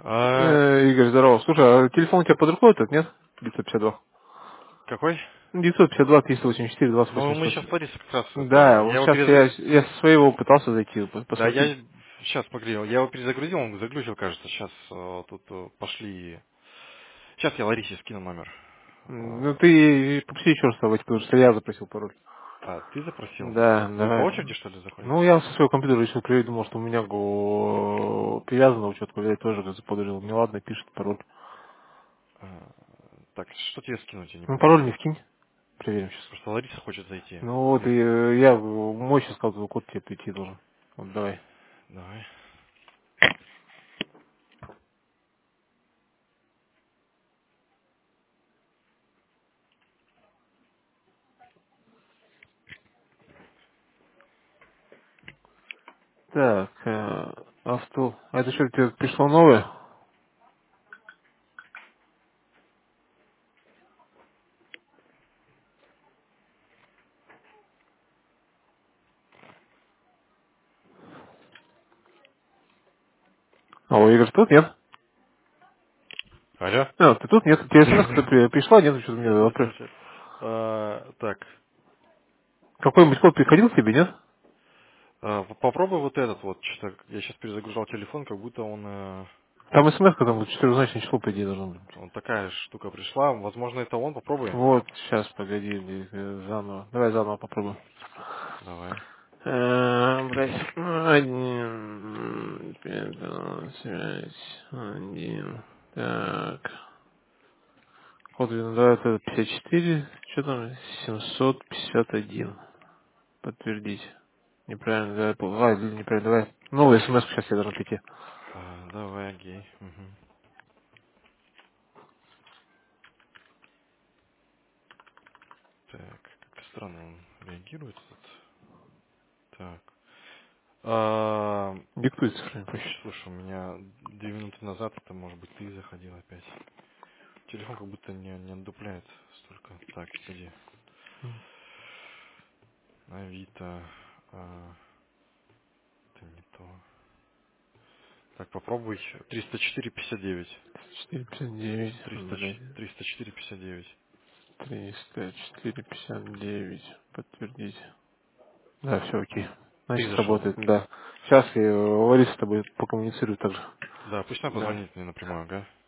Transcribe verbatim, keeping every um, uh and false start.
А, Э, Игорь, здорово. Слушай, а телефон у тебя под рукой этот, нет? девятьсот пятьдесят два. какой? девятьсот пятьдесят два, триста восемьдесят четыре, двадцать Ну, восемь мы сто. сейчас с Ларисой как раз это... Да, Я вот его сейчас я, перезагрузил. я со своего пытался зайти, по- Да, посмотреть. я... Сейчас, погоди, я его перезагрузил, он заглючил, кажется. Сейчас э, тут э, пошли... Сейчас я Ларисе скину номер. М, Ну А, ты попроси еще раз войти, потому что я запросил пароль. а, ты запросил? Да, Так вы по давай. очереди, что ли, заходите? Ну, я со своего компьютера решил проверить, думал, что у меня го- привязано учетку, я тоже заподозрил. Не ладно, пишет пароль. А, так, что тебе скинуть, я не Ну, пойму. пароль не скинь. Проверим сейчас. Просто Лариса хочет зайти. Ну вот, и Или... э, я мой сейчас сказал, код тебе прийти должен. Вот давай. Давай. Так, э, авто. А это что, тебе пришло новое? А, у Игорь тут нет? Алло? А, ты тут нет? Тебе смс при- пришла, нет? Что-то мне Сейчас, сейчас, вопрос. сейчас. А, так, Какой-нибудь код приходил к тебе, нет? а, п- попробуй вот этот вот. Что-то я сейчас перезагружал телефон, как будто он... э, Там смс там четырехзначное число, по идее, должно быть. Вот такая штука пришла. Возможно, это он. Попробуй. Вот, сейчас, погоди, э, заново. Давай заново попробуем. Давай. Э, Блять, один, пятнадцать, один, так. Код вина, да, это пятьдесят четыре, что там, семьсот пятьдесят один. Подтвердить. Неправильно, давай, а, неправильно, давай. Новый смс сейчас я должен прийти. А, давай, окей. Мгм. Так, как странно он реагирует этот. Так. А, Диктуй цифры проще. слушай, у меня две минуты назад, это может быть ты заходил опять. Телефон как будто не, не отдупляет столько. Так, погоди. Авито. А, это не то. Так, попробуй. триста четыре пятьдесят девять. четыре пятьдесят девять, триста блядь. триста четыре пятьдесят девять. триста четыре пятьдесят девять. Подтвердить. Да, все окей. Ты Значит, зашел, да? работает, да. Сейчас я Лариса с тобой покоммуницирую также. Да, пусть она Да. позвонит мне напрямую, ага.